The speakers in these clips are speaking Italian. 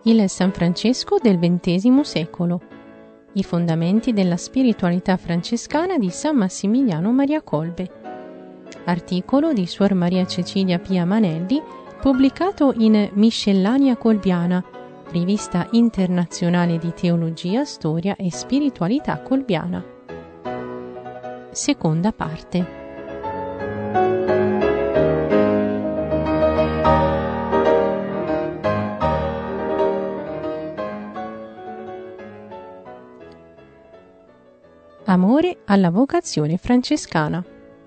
Il San Francesco del XX secolo. I fondamenti della spiritualità francescana di San Massimiliano Maria Kolbe. Articolo di Suor Maria Cecilia Pia Manelli, pubblicato in Miscellanea Colbiana, rivista internazionale di teologia, storia e spiritualità colbiana. Seconda parte. Amore alla vocazione francescana.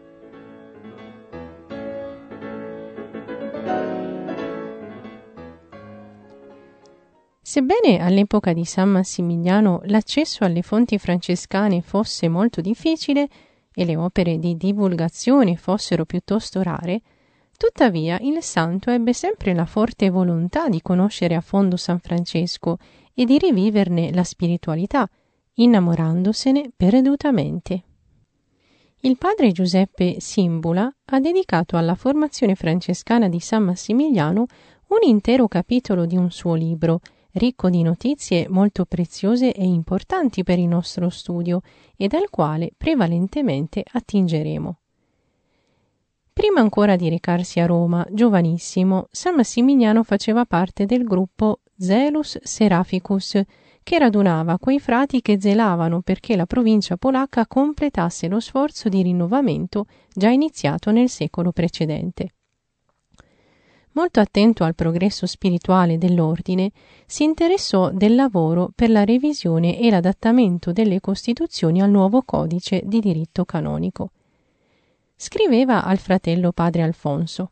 Sebbene all'epoca di San Massimiliano l'accesso alle fonti francescane fosse molto difficile e le opere di divulgazione fossero piuttosto rare, tuttavia il santo ebbe sempre la forte volontà di conoscere a fondo San Francesco e di riviverne la spiritualità, innamorandosene perdutamente. Il padre Giuseppe Simbula ha dedicato alla formazione francescana di San Massimiliano un intero capitolo di un suo libro, ricco di notizie molto preziose e importanti per il nostro studio e dal quale prevalentemente attingeremo. Prima ancora di recarsi a Roma, giovanissimo, San Massimiliano faceva parte del gruppo Zelus Seraphicus, che radunava quei frati che zelavano perché la provincia polacca completasse lo sforzo di rinnovamento già iniziato nel secolo precedente. Molto attento al progresso spirituale dell'ordine, si interessò del lavoro per la revisione e l'adattamento delle Costituzioni al nuovo codice di diritto canonico. Scriveva al fratello padre Alfonso: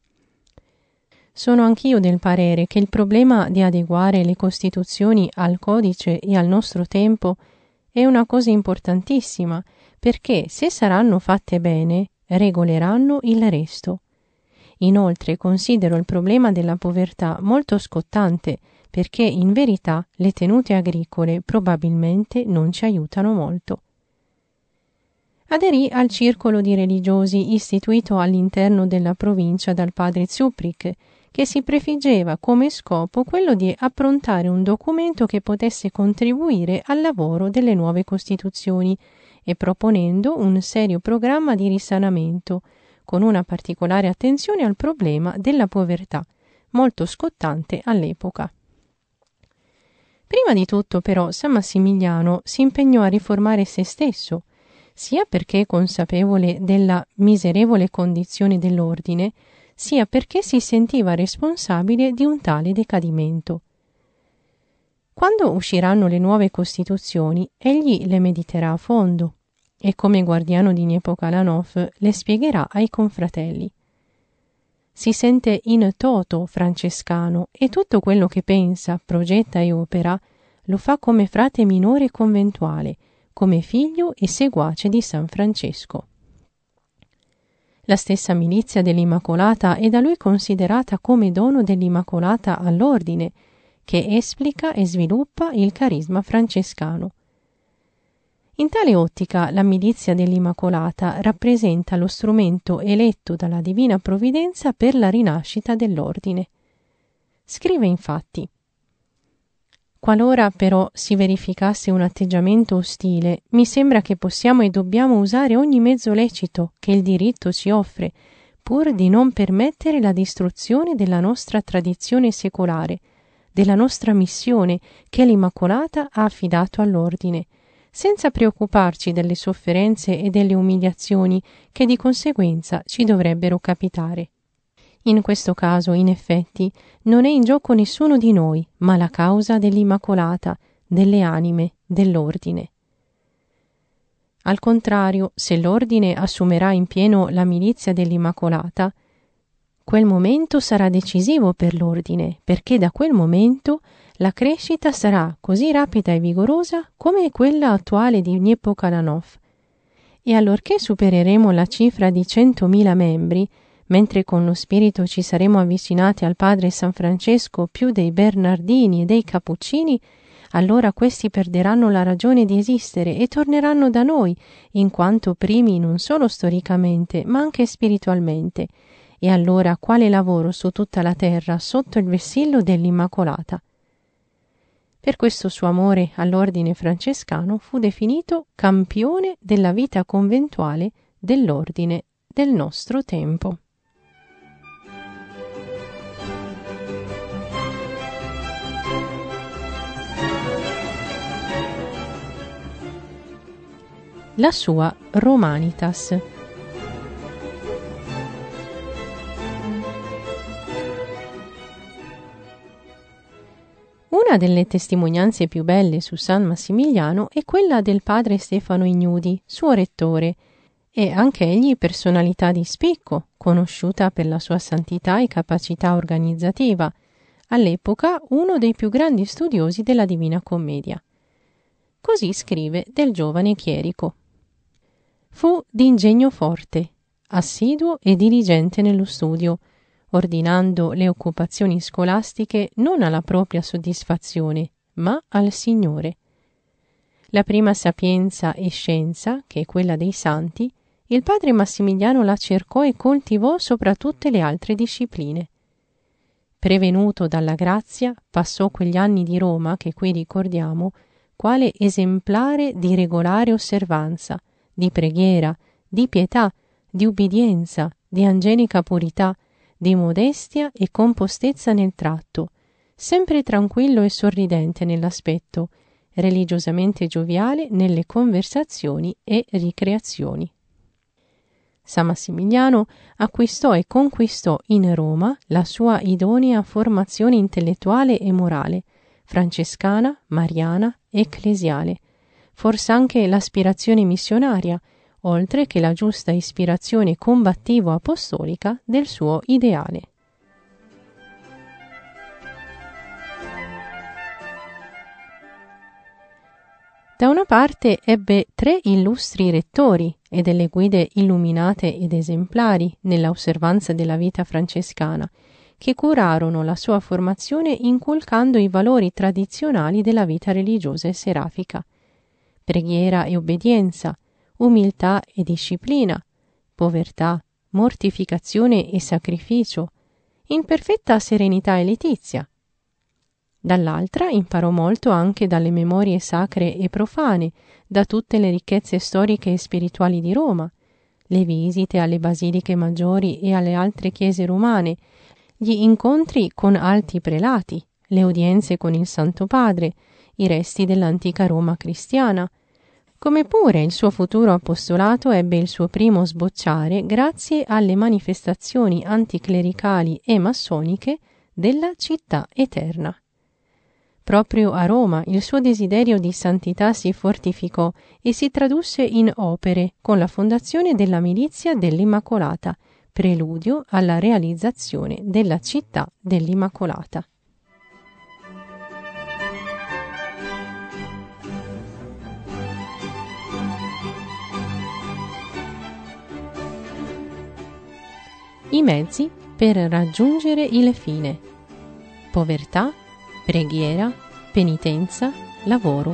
Sono anch'io del parere che il problema di adeguare le Costituzioni al codice e al nostro tempo è una cosa importantissima, perché se saranno fatte bene, regoleranno il resto. Inoltre considero il problema della povertà molto scottante, perché in verità le tenute agricole probabilmente non ci aiutano molto. Aderì al circolo di religiosi istituito all'interno della provincia dal padre Zuprik, che si prefiggeva come scopo quello di approntare un documento che potesse contribuire al lavoro delle nuove Costituzioni e proponendo un serio programma di risanamento, con una particolare attenzione al problema della povertà, molto scottante all'epoca. Prima di tutto, però, San Massimiliano si impegnò a riformare se stesso, sia perché consapevole della miserevole condizione dell'ordine, sia perché si sentiva responsabile di un tale decadimento. Quando usciranno le nuove Costituzioni, egli le mediterà a fondo e come guardiano di Niepokalanov le spiegherà ai confratelli. Si sente in toto francescano e tutto quello che pensa, progetta e opera lo fa come frate minore conventuale, come figlio e seguace di San Francesco. La stessa milizia dell'Immacolata è da lui considerata come dono dell'Immacolata all'ordine, che esplica e sviluppa il carisma francescano. In tale ottica la milizia dell'Immacolata rappresenta lo strumento eletto dalla Divina Provvidenza per la rinascita dell'ordine. Scrive infatti: Qualora però si verificasse un atteggiamento ostile, mi sembra che possiamo e dobbiamo usare ogni mezzo lecito che il diritto ci offre, pur di non permettere la distruzione della nostra tradizione secolare, della nostra missione che l'Immacolata ha affidato all'ordine, senza preoccuparci delle sofferenze e delle umiliazioni che di conseguenza ci dovrebbero capitare. In questo caso, in effetti, non è in gioco nessuno di noi, ma la causa dell'Immacolata, delle anime, dell'ordine. Al contrario, se l'ordine assumerà in pieno la milizia dell'Immacolata, quel momento sarà decisivo per l'ordine, perché da quel momento la crescita sarà così rapida e vigorosa come quella attuale di Niepokalanov. E allorché supereremo la cifra di 100.000 membri, mentre con lo spirito ci saremo avvicinati al padre San Francesco più dei Bernardini e dei Cappuccini, allora questi perderanno la ragione di esistere e torneranno da noi, in quanto primi non solo storicamente, ma anche spiritualmente. E allora quale lavoro su tutta la terra sotto il vessillo dell'Immacolata? Per questo suo amore all'ordine francescano fu definito campione della vita conventuale dell'ordine del nostro tempo. La sua Romanitas. Una delle testimonianze più belle su San Massimiliano è quella del padre Stefano Ignudi, suo rettore, e anch'egli personalità di spicco, conosciuta per la sua santità e capacità organizzativa, all'epoca uno dei più grandi studiosi della Divina Commedia. Così scrive del giovane chierico. Fu d'ingegno forte, assiduo e diligente nello studio, ordinando le occupazioni scolastiche non alla propria soddisfazione, ma al Signore. La prima sapienza e scienza, che è quella dei santi, il padre Massimiliano la cercò e coltivò sopra tutte le altre discipline. Prevenuto dalla grazia, passò quegli anni di Roma, che qui ricordiamo, quale esemplare di regolare osservanza, di preghiera, di pietà, di ubbidienza, di angelica purità, di modestia e compostezza nel tratto, sempre tranquillo e sorridente nell'aspetto, religiosamente gioviale nelle conversazioni e ricreazioni. San Massimiliano acquistò e conquistò in Roma la sua idonea formazione intellettuale e morale, francescana, mariana, ecclesiale, fors'anche l'aspirazione missionaria, oltre che la giusta ispirazione combattivo-apostolica del suo ideale. Da una parte ebbe 3 illustri rettori e delle guide illuminate ed esemplari nella osservanza della vita francescana, che curarono la sua formazione inculcando i valori tradizionali della vita religiosa e serafica: preghiera e obbedienza, umiltà e disciplina, povertà, mortificazione e sacrificio, in perfetta serenità e letizia. Dall'altra imparò molto anche dalle memorie sacre e profane, da tutte le ricchezze storiche e spirituali di Roma, le visite alle basiliche maggiori e alle altre chiese romane, gli incontri con alti prelati, le udienze con il Santo Padre, i resti dell'antica Roma cristiana, come pure il suo futuro apostolato ebbe il suo primo sbocciare grazie alle manifestazioni anticlericali e massoniche della città eterna. Proprio a Roma il suo desiderio di santità si fortificò e si tradusse in opere con la fondazione della Milizia dell'Immacolata, preludio alla realizzazione della città dell'Immacolata. I mezzi per raggiungere il fine: povertà, preghiera, penitenza, lavoro.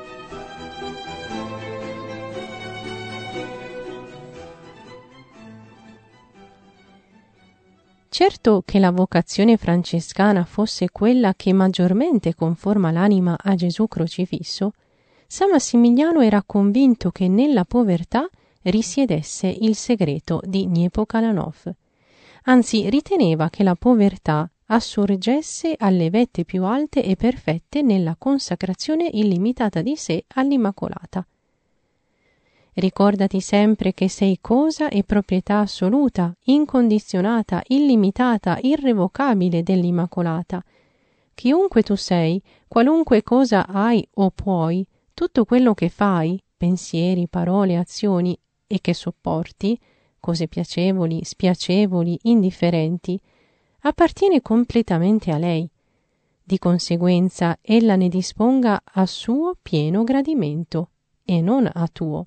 Certo che la vocazione francescana fosse quella che maggiormente conforma l'anima a Gesù crocifisso, San Massimiliano era convinto che nella povertà risiedesse il segreto di Nepokalanov. Anzi, riteneva che la povertà assurgesse alle vette più alte e perfette nella consacrazione illimitata di sé all'Immacolata. Ricordati sempre che sei cosa e proprietà assoluta, incondizionata, illimitata, irrevocabile dell'Immacolata. Chiunque tu sei, qualunque cosa hai o puoi, tutto quello che fai, pensieri, parole, azioni, e che sopporti, cose piacevoli, spiacevoli, indifferenti, appartiene completamente a lei. Di conseguenza, ella ne disponga a suo pieno gradimento e non a tuo.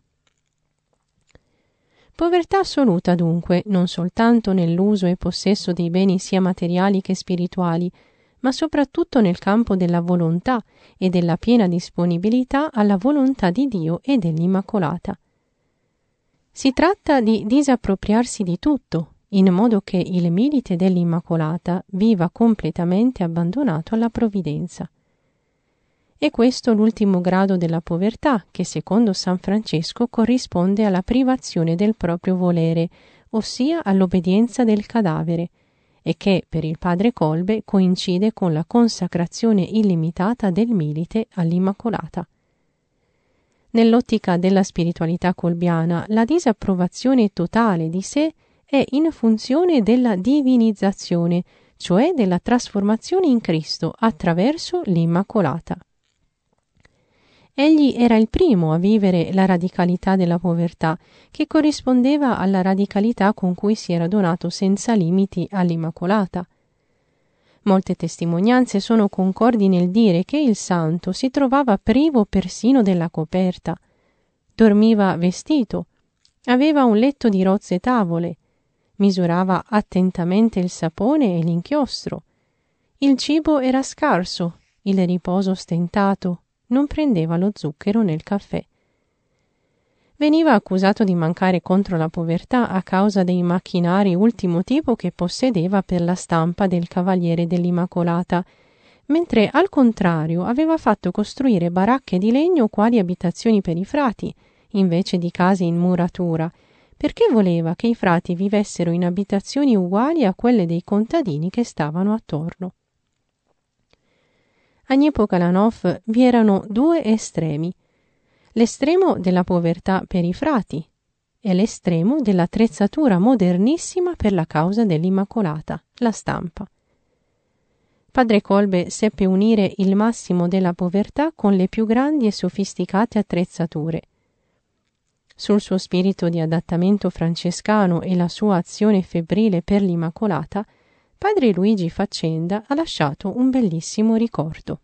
Povertà assoluta dunque, non soltanto nell'uso e possesso dei beni sia materiali che spirituali, ma soprattutto nel campo della volontà e della piena disponibilità alla volontà di Dio e dell'Immacolata. Si tratta di disappropriarsi di tutto, in modo che il milite dell'Immacolata viva completamente abbandonato alla provvidenza. È questo l'ultimo grado della povertà, che secondo San Francesco corrisponde alla privazione del proprio volere, ossia all'obbedienza del cadavere, e che per il padre Kolbe coincide con la consacrazione illimitata del milite all'Immacolata. Nell'ottica della spiritualità colbiana, la disapprovazione totale di sé è in funzione della divinizzazione, cioè della trasformazione in Cristo attraverso l'Immacolata. Egli era il primo a vivere la radicalità della povertà, che corrispondeva alla radicalità con cui si era donato senza limiti all'Immacolata. Molte testimonianze sono concordi nel dire che il santo si trovava privo persino della coperta, dormiva vestito, aveva un letto di rozze tavole, misurava attentamente il sapone e l'inchiostro. Il cibo era scarso, il riposo stentato, non prendeva lo zucchero nel caffè. Veniva accusato di mancare contro la povertà a causa dei macchinari ultimo tipo che possedeva per la stampa del Cavaliere dell'Immacolata, mentre al contrario aveva fatto costruire baracche di legno quali abitazioni per i frati, invece di case in muratura, perché voleva che i frati vivessero in abitazioni uguali a quelle dei contadini che stavano attorno. A Dniepokalanov'v vi erano due estremi, l'estremo della povertà per i frati e l'estremo dell'attrezzatura modernissima per la causa dell'Immacolata, la stampa. Padre Kolbe seppe unire il massimo della povertà con le più grandi e sofisticate attrezzature. Sul suo spirito di adattamento francescano e la sua azione febbrile per l'Immacolata, Padre Luigi Faccenda ha lasciato un bellissimo ricordo.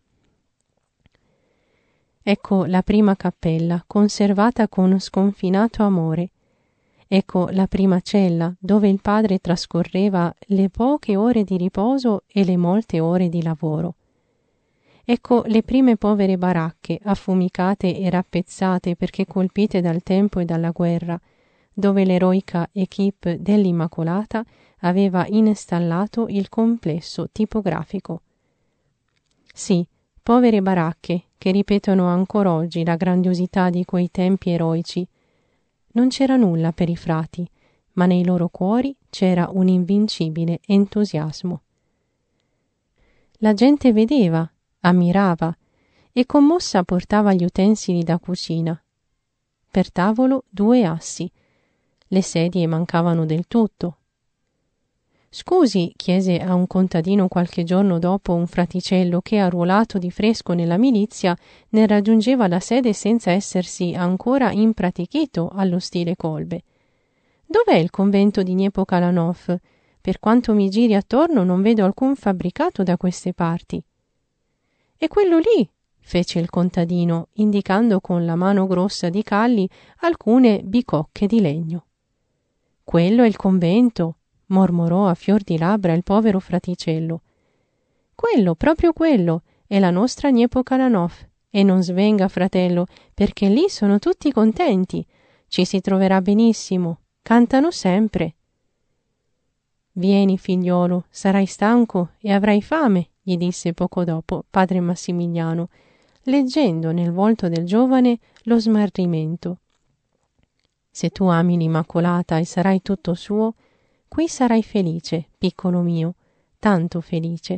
Ecco la prima cappella, conservata con sconfinato amore. Ecco la prima cella, dove il padre trascorreva le poche ore di riposo e le molte ore di lavoro. Ecco le prime povere baracche, affumicate e rappezzate perché colpite dal tempo e dalla guerra, dove l'eroica equipe dell'Immacolata aveva installato il complesso tipografico. Sì, povere baracche che ripetono ancora oggi la grandiosità di quei tempi eroici. Non c'era nulla per i frati, ma nei loro cuori c'era un invincibile entusiasmo. La gente vedeva, ammirava e commossa portava gli utensili da cucina. Per tavolo 2 assi. Le sedie mancavano del tutto. Scusi, chiese a un contadino qualche giorno dopo un fraticello che, arruolato di fresco nella milizia, ne raggiungeva la sede senza essersi ancora impratichito allo stile Kolbe. Dov'è il convento di Dniepokalanov'v? Per quanto mi giri attorno non vedo alcun fabbricato da queste parti. E quello lì, fece il contadino, indicando con la mano grossa di Calli alcune bicocche di legno. Quello è il convento, mormorò a fior di labbra il povero fraticello. Quello, proprio quello, è la nostra Dniepokalanov'v. E non svenga, fratello, perché lì sono tutti contenti. Ci si troverà benissimo. Cantano sempre. Vieni, figliolo, sarai stanco e avrai fame, gli disse poco dopo padre Massimiliano, leggendo nel volto del giovane lo smarrimento. Se tu ami l'Immacolata e sarai tutto suo, qui sarai felice, piccolo mio, tanto felice.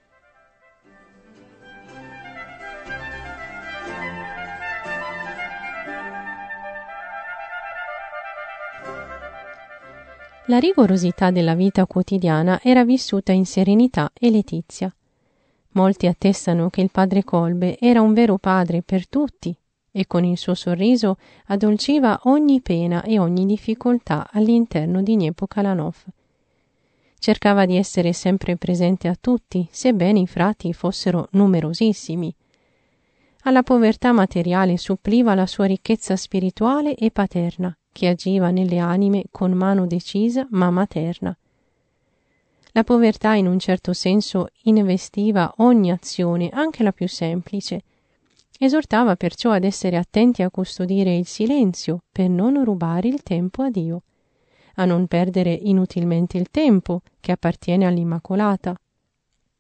La rigorosità della vita quotidiana era vissuta in serenità e letizia. Molti attestano che il padre Kolbe era un vero padre per tutti e con il suo sorriso addolciva ogni pena e ogni difficoltà all'interno di Dniepokalanov'v. Cercava di essere sempre presente a tutti, sebbene i frati fossero numerosissimi. Alla povertà materiale suppliva la sua ricchezza spirituale e paterna, che agiva nelle anime con mano decisa ma materna. La povertà in un certo senso investiva ogni azione, anche la più semplice. Esortava perciò ad essere attenti a custodire il silenzio per non rubare il tempo a Dio, a non perdere inutilmente il tempo che appartiene all'Immacolata.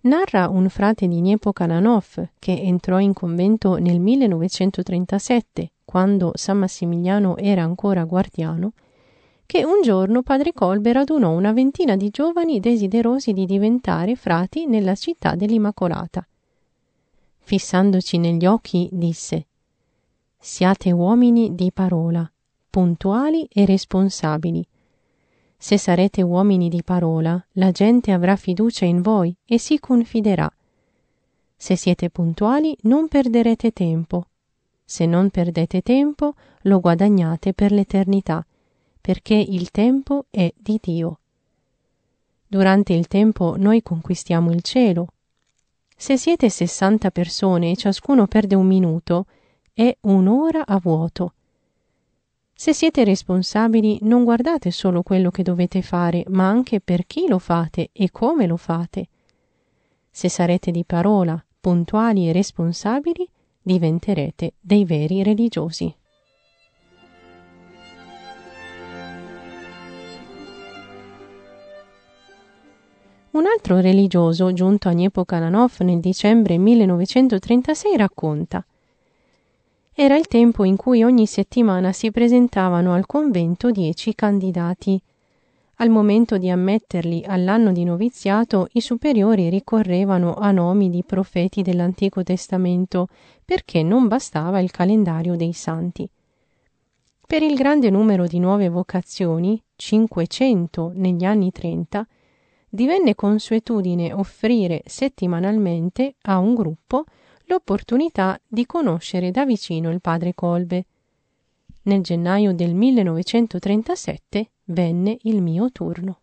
Narra un frate di Dniepr-Kalanov che entrò in convento nel 1937, quando San Massimiliano era ancora guardiano, che un giorno padre Kolbe radunò una ventina di giovani desiderosi di diventare frati nella città dell'Immacolata. Fissandoci negli occhi, disse: «Siate uomini di parola, puntuali e responsabili. Se sarete uomini di parola, la gente avrà fiducia in voi e si confiderà. Se siete puntuali, non perderete tempo. Se non perdete tempo, lo guadagnate per l'eternità, perché il tempo è di Dio. Durante il tempo noi conquistiamo il cielo. Se siete 60 persone e ciascuno perde un minuto, è un'ora a vuoto. Se siete responsabili, non guardate solo quello che dovete fare, ma anche per chi lo fate e come lo fate. Se sarete di parola, puntuali e responsabili, diventerete dei veri religiosi». Un altro religioso, giunto a Dniepr-Kalanov nel dicembre 1936, racconta: «Era il tempo in cui ogni settimana si presentavano al convento 10 candidati. Al momento di ammetterli all'anno di noviziato, i superiori ricorrevano a nomi di profeti dell'Antico Testamento, perché non bastava il calendario dei santi. Per il grande numero di nuove vocazioni, 500 negli anni 30, divenne consuetudine offrire settimanalmente a un gruppo l'opportunità di conoscere da vicino il padre Kolbe. Nel gennaio del 1937 venne il mio turno».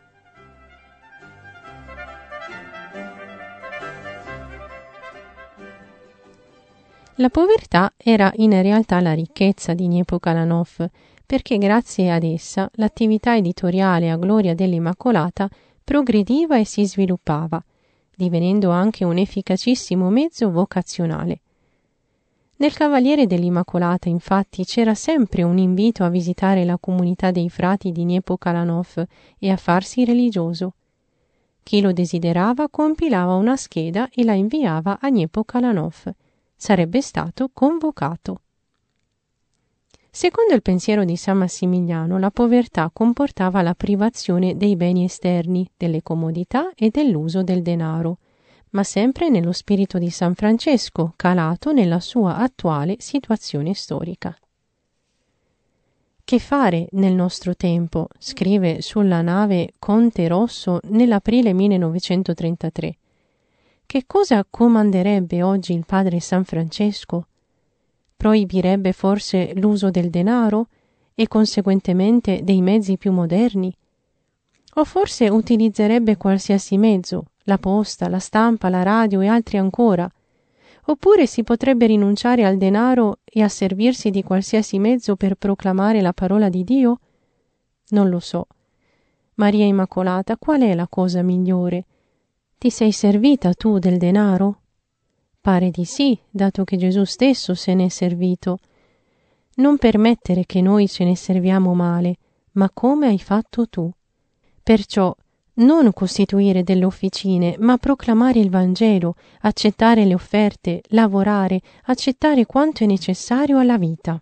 La povertà era in realtà la ricchezza di Dniepr-Kalanov, perché grazie ad essa l'attività editoriale a gloria dell'Immacolata progrediva e si sviluppava, divenendo anche un efficacissimo mezzo vocazionale. Nel Cavaliere dell'Immacolata, infatti, c'era sempre un invito a visitare la comunità dei frati di Dniepr-Kalanov e a farsi religioso. Chi lo desiderava compilava una scheda e la inviava a Dniepr-Kalanov. Sarebbe stato convocato. Secondo il pensiero di San Massimiliano, la povertà comportava la privazione dei beni esterni, delle comodità e dell'uso del denaro, ma sempre nello spirito di San Francesco, calato nella sua attuale situazione storica. «Che fare nel nostro tempo?» scrive sulla nave Conte Rosso nell'aprile 1933. «Che cosa comanderebbe oggi il padre San Francesco? Proibirebbe forse l'uso del denaro e conseguentemente dei mezzi più moderni? O forse utilizzerebbe qualsiasi mezzo, la posta, la stampa, la radio e altri ancora? Oppure si potrebbe rinunciare al denaro e a servirsi di qualsiasi mezzo per proclamare la parola di Dio? Non lo so. Maria Immacolata, qual è la cosa migliore? Ti sei servita tu del denaro? Pare di sì, dato che Gesù stesso se n'è servito. Non permettere che noi ce ne serviamo male, ma come hai fatto tu. Perciò non costituire delle officine, ma proclamare il Vangelo, accettare le offerte, lavorare, accettare quanto è necessario alla vita».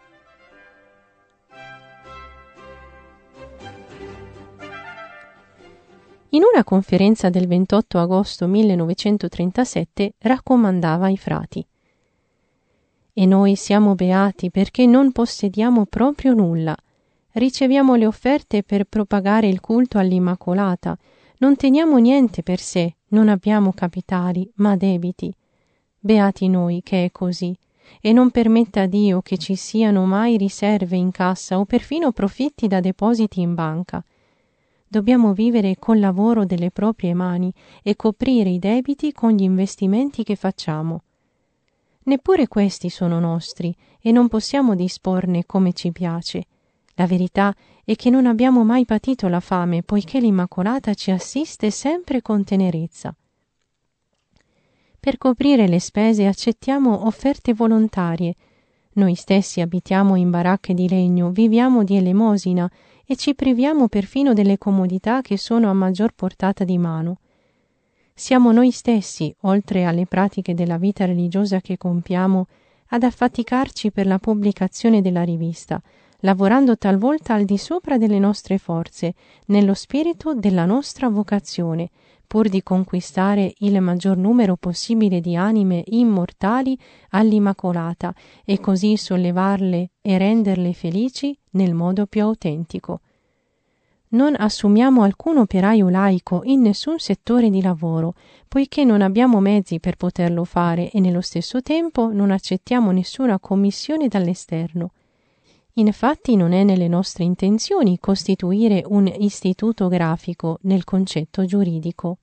In una conferenza del 28 agosto 1937 raccomandava ai frati: «E noi siamo beati perché non possediamo proprio nulla. Riceviamo le offerte per propagare il culto all'Immacolata. Non teniamo niente per sé, non abbiamo capitali, ma debiti. Beati noi che è così, e non permetta Dio che ci siano mai riserve in cassa o perfino profitti da depositi in banca. Dobbiamo vivere col lavoro delle proprie mani e coprire i debiti con gli investimenti che facciamo. Neppure questi sono nostri e non possiamo disporne come ci piace. La verità è che non abbiamo mai patito la fame, poiché l'Immacolata ci assiste sempre con tenerezza. Per coprire le spese accettiamo offerte volontarie. Noi stessi abitiamo in baracche di legno, viviamo di elemosina e ci priviamo perfino delle comodità che sono a maggior portata di mano. Siamo noi stessi, oltre alle pratiche della vita religiosa che compiamo, ad affaticarci per la pubblicazione della rivista, lavorando talvolta al di sopra delle nostre forze, nello spirito della nostra vocazione, pur di conquistare il maggior numero possibile di anime immortali all'Immacolata e così sollevarle e renderle felici nel modo più autentico. Non assumiamo alcun operaio laico in nessun settore di lavoro, poiché non abbiamo mezzi per poterlo fare e nello stesso tempo non accettiamo nessuna commissione dall'esterno. Infatti non è nelle nostre intenzioni costituire un istituto grafico nel concetto giuridico.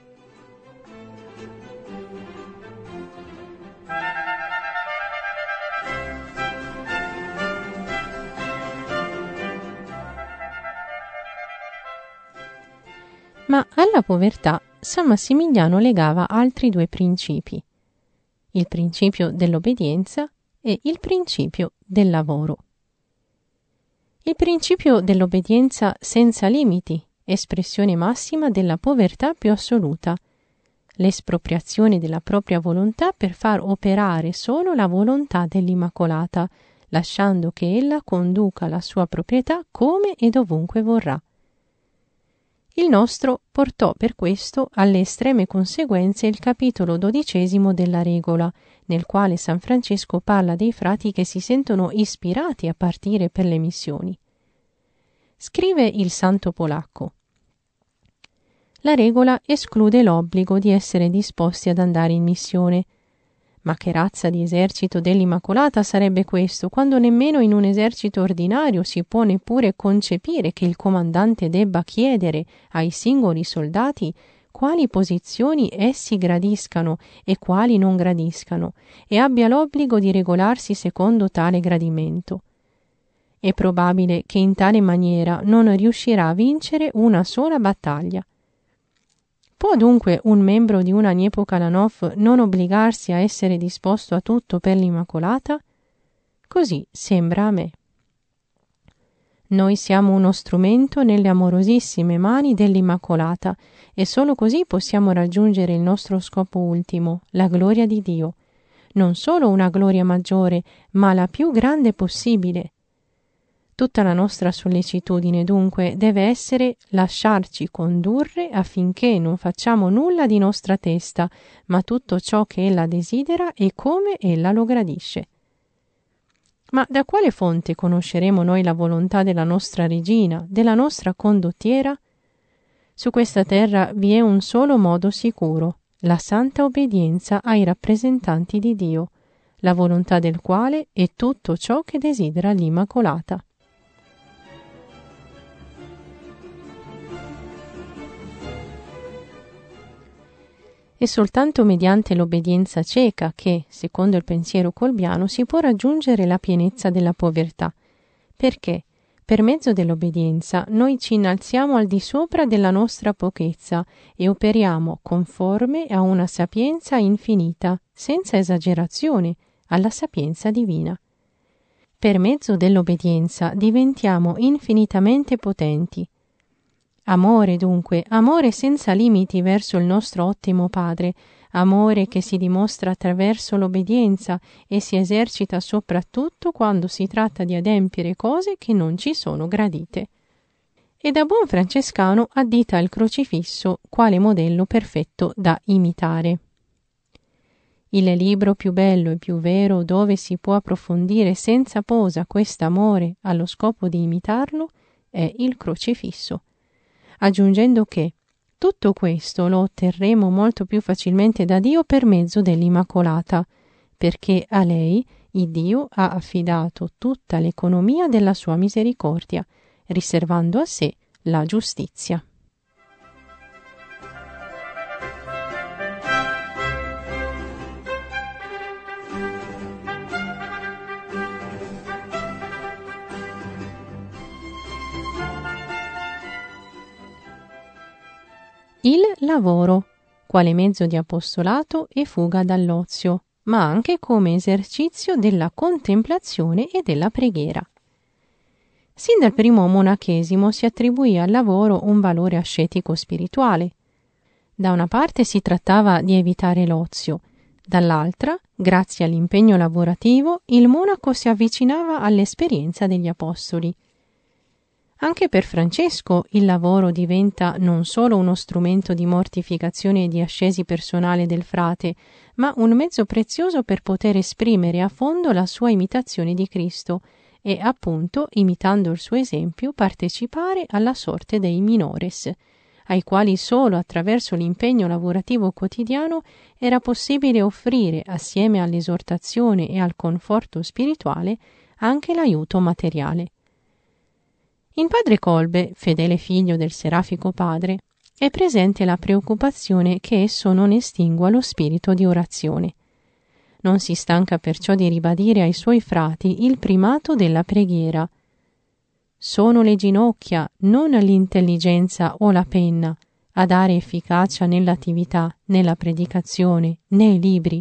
Ma alla povertà San Massimiliano legava altri due principi, il principio dell'obbedienza e il principio del lavoro. Il principio dell'obbedienza senza limiti, espressione massima della povertà più assoluta, l'espropriazione della propria volontà per far operare solo la volontà dell'Immacolata, lasciando che ella conduca la sua proprietà come e dovunque vorrà. Il nostro portò per questo alle estreme conseguenze il capitolo 12 della regola, nel quale San Francesco parla dei frati che si sentono ispirati a partire per le missioni. Scrive il santo polacco: la regola esclude l'obbligo di essere disposti ad andare in missione. Ma che razza di esercito dell'Immacolata sarebbe questo, quando nemmeno in un esercito ordinario si può neppure concepire che il comandante debba chiedere ai singoli soldati quali posizioni essi gradiscano e quali non gradiscano, e abbia l'obbligo di regolarsi secondo tale gradimento. È probabile che in tale maniera non riuscirà a vincere una sola battaglia. Può dunque un membro di una Niepokalanov non obbligarsi a essere disposto a tutto per l'Immacolata? Così sembra a me. Noi siamo uno strumento nelle amorosissime mani dell'Immacolata e solo così possiamo raggiungere il nostro scopo ultimo, la gloria di Dio. Non solo una gloria maggiore, ma la più grande possibile. Tutta la nostra sollecitudine, dunque, deve essere lasciarci condurre affinché non facciamo nulla di nostra testa, ma tutto ciò che ella desidera e come ella lo gradisce. Ma da quale fonte conosceremo noi la volontà della nostra regina, della nostra condottiera? Su questa terra vi è un solo modo sicuro, la santa obbedienza ai rappresentanti di Dio, la volontà del quale è tutto ciò che desidera l'Immacolata. È soltanto mediante l'obbedienza cieca che, secondo il pensiero colbiano, si può raggiungere la pienezza della povertà, perché per mezzo dell'obbedienza noi ci innalziamo al di sopra della nostra pochezza e operiamo conforme a una sapienza infinita, senza esagerazione, alla sapienza divina. Per mezzo dell'obbedienza diventiamo infinitamente potenti. Amore dunque, amore senza limiti verso il nostro ottimo Padre, amore che si dimostra attraverso l'obbedienza e si esercita soprattutto quando si tratta di adempiere cose che non ci sono gradite. E da buon francescano addita il crocifisso quale modello perfetto da imitare. Il libro più bello e più vero dove si può approfondire senza posa quest'amore allo scopo di imitarlo è il crocifisso, aggiungendo che tutto questo lo otterremo molto più facilmente da Dio per mezzo dell'Immacolata, perché a lei il Dio ha affidato tutta l'economia della sua misericordia, riservando a sé la giustizia. Il lavoro, quale mezzo di apostolato e fuga dall'ozio, ma anche come esercizio della contemplazione e della preghiera. Sin dal primo monachesimo si attribuì al lavoro un valore ascetico spirituale. Da una parte si trattava di evitare l'ozio, dall'altra, grazie all'impegno lavorativo, il monaco si avvicinava all'esperienza degli apostoli. Anche per Francesco il lavoro diventa non solo uno strumento di mortificazione e di ascesi personale del frate, ma un mezzo prezioso per poter esprimere a fondo la sua imitazione di Cristo e, appunto, imitando il suo esempio, partecipare alla sorte dei minores, ai quali solo attraverso l'impegno lavorativo quotidiano era possibile offrire, assieme all'esortazione e al conforto spirituale, anche l'aiuto materiale. In padre Kolbe, fedele figlio del serafico padre, è presente la preoccupazione che esso non estingua lo spirito di orazione. Non si stanca perciò di ribadire ai suoi frati il primato della preghiera. Sono le ginocchia, non l'intelligenza o la penna, a dare efficacia nell'attività, nella predicazione, nei libri.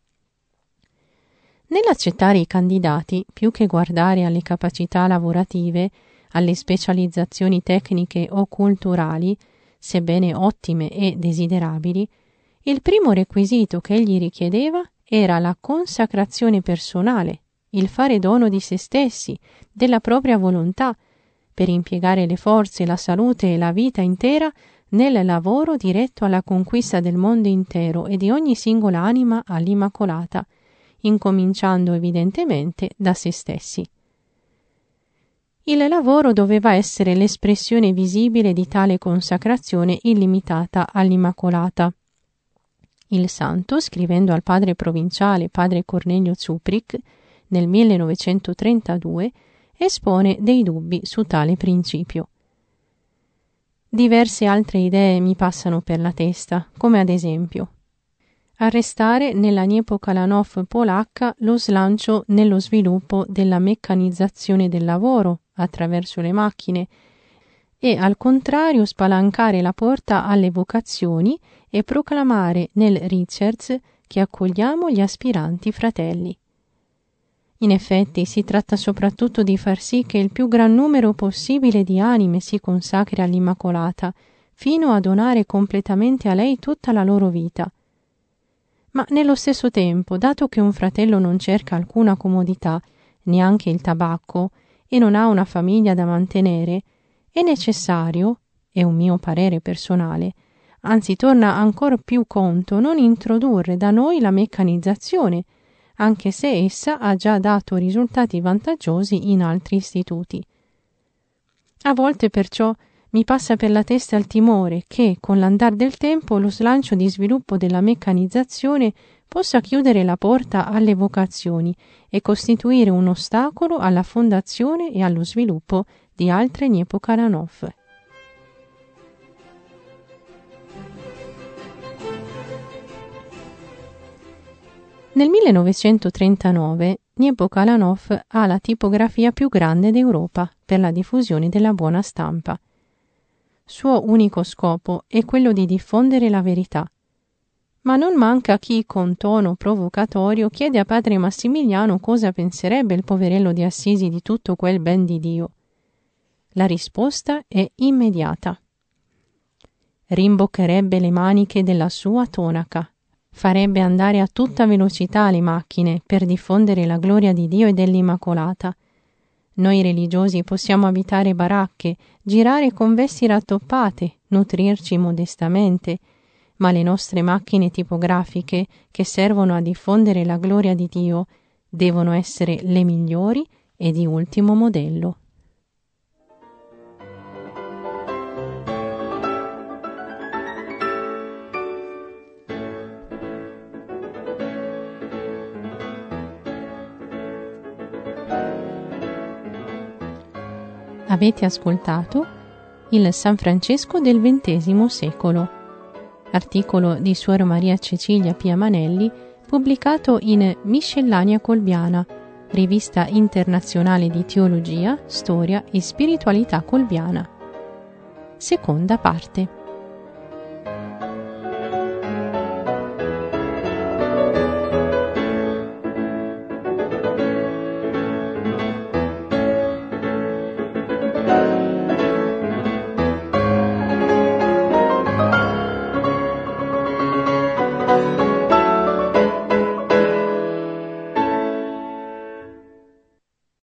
Nell'accettare i candidati, più che guardare alle capacità lavorative, alle specializzazioni tecniche o culturali, sebbene ottime e desiderabili, il primo requisito che egli richiedeva era la consacrazione personale, il fare dono di se stessi, della propria volontà, per impiegare le forze, la salute e la vita intera nel lavoro diretto alla conquista del mondo intero e di ogni singola anima all'Immacolata, incominciando evidentemente da se stessi. Il lavoro doveva essere l'espressione visibile di tale consacrazione illimitata all'Immacolata. Il santo, scrivendo al padre provinciale padre Cornelio Zupric nel 1932, espone dei dubbi su tale principio. Diverse altre idee mi passano per la testa, come ad esempio arrestare nella Niepokalanów polacca lo slancio nello sviluppo della meccanizzazione del lavoro attraverso le macchine e al contrario spalancare la porta alle vocazioni e proclamare nel Richards che accogliamo gli aspiranti fratelli. In effetti si tratta soprattutto di far sì che il più gran numero possibile di anime si consacri all'Immacolata, fino a donare completamente a lei tutta la loro vita. Ma nello stesso tempo, dato che un fratello non cerca alcuna comodità, neanche il tabacco, e non ha una famiglia da mantenere, è necessario, è un mio parere personale, anzi torna ancor più conto non introdurre da noi la meccanizzazione, anche se essa ha già dato risultati vantaggiosi in altri istituti. A volte perciò mi passa per la testa il timore che, con l'andar del tempo, lo slancio di sviluppo della meccanizzazione possa chiudere la porta alle vocazioni e costituire un ostacolo alla fondazione e allo sviluppo di altre Niepokalanów. Nel 1939 Niepokalanów ha la tipografia più grande d'Europa per la diffusione della buona stampa. Suo unico scopo è quello di diffondere la verità. Ma non manca chi con tono provocatorio chiede a padre Massimiliano cosa penserebbe il poverello di Assisi di tutto quel ben di Dio. La risposta è immediata. Rimboccherebbe le maniche della sua tonaca, farebbe andare a tutta velocità le macchine per diffondere la gloria di Dio e dell'Immacolata. Noi religiosi possiamo abitare baracche, girare con vesti rattoppate, nutrirci modestamente, ma le nostre macchine tipografiche, che servono a diffondere la gloria di Dio, devono essere le migliori e di ultimo modello. Avete ascoltato il San Francesco del XX secolo, articolo di Suor Maria Cecilia Piamanelli, pubblicato in Miscellanea Colbiana, rivista internazionale di teologia, storia e spiritualità colbiana. Seconda parte.